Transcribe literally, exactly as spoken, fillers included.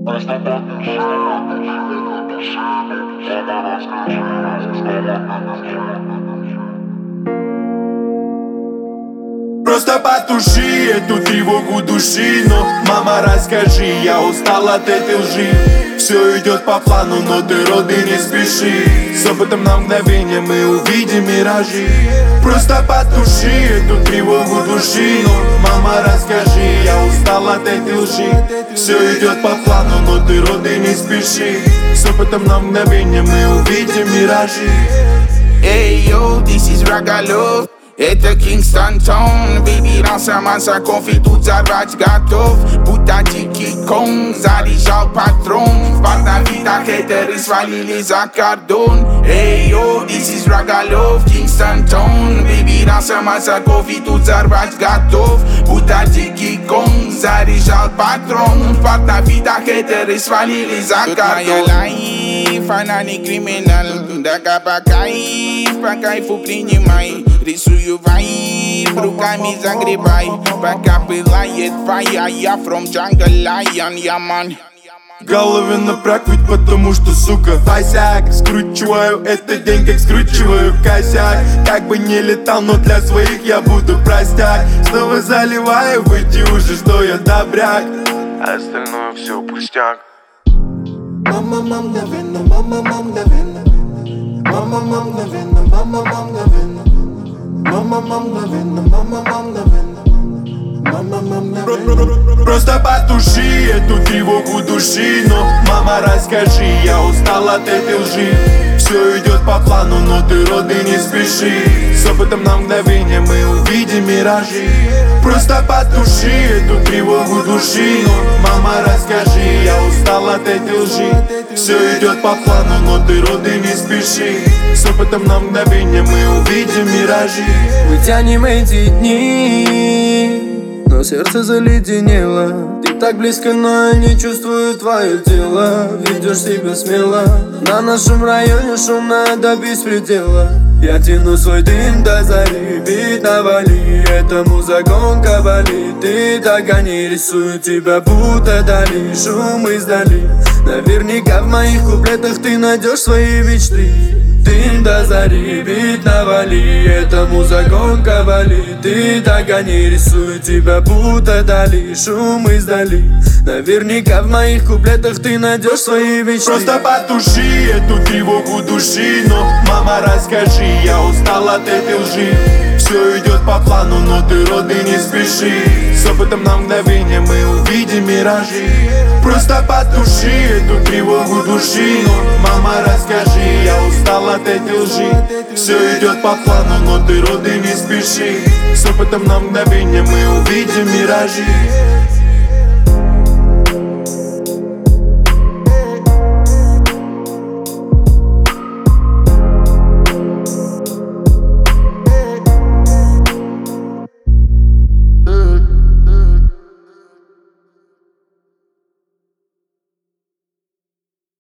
Просто потуши эту тревогу души. Но, мама, расскажи, я устал от этой лжи. Все идет по плану, но ты, роды, не спеши. С опытом на мгновение мы увидим миражи. Просто потуши эту тревогу души. Но, мама, расскажи, я устал от этой лжи. Все идет по плану, но ты, роды, не спеши. С опытом на мгновение мы увидим миражи. Hey yo, this is Ragalov. Это Kingston Town, baby, раньше за кофе тут взорвать готов. Будто дикий кон, заряжал патрон. В портовидах хейтеры свалили за кордон. Эй, йо, this is Ragalov, Kingston Town, baby, раньше за кофе тут взорвать готов. Будто дикий кон, заряжал патрон. В портовидах хейтеры свалили за кордон. Лайф, она не криминал, да по кайф, по кайфу принимай. Рисую вайб, руками загребай, пока пылает фая. Я from jungle lion, я ман. В голове напряг, ведь потому что, сука, фасяк. Скручиваю этот день, как скручиваю косяк. Как бы не летал, но для своих я буду простяк. Снова заливаю в эти уши, что я добряк, а остальное все пустяк. Мама, мам, мгновенно, мама, мам, мгновенно. Мама, мам, мгновенно, мама, мам, мгновенно. Мама, мам, мгновенно, мама, мам, мгновенно. Мама, мам, мгновенно. Просто потуши эту тревогу души. Но, мама, расскажи, я устал от этой лжи. Все идет по плану, но ты, роды, не спеши. С опытом на мгновение мы увидим миражи. Просто потуши эту тревогу души. Но, мама, расскажи, я устал от этой лжи. Все идет по плану, но ты, роды, не спеши. С опытом на мгновение мы увидим миражи. Мы тянем эти дни, но сердце заледенело. Ты так близко, но я не чувствую твое тело. Ведешь себя смело. На нашем районе шумно до беспредела. Я тяну свой дым до зари, бит навали. Этому загонка болит. Ты так они рисуют тебя, будто дали. Шум издали. Наверняка в моих куплетах ты найдешь свои мечты. Дым до зари, бит навали. Этому загонка болит. Ты так они рисуют тебя, будто дали. Шум издали. Наверняка в моих куплетах ты найдешь свои мечты. Просто потуши эту тревогу души. Но, мама, расскажи, я устал от этой лжи. Все идет по плану, но ты, роды, не спеши. С опытом на мгновение мы увидим миражи. Просто потуши эту тревогу души. Но, мама, расскажи, я устал от этой лжи. Все идет по плану, но ты, роды, не спеши. С опытом на мгновение мы увидим миражи.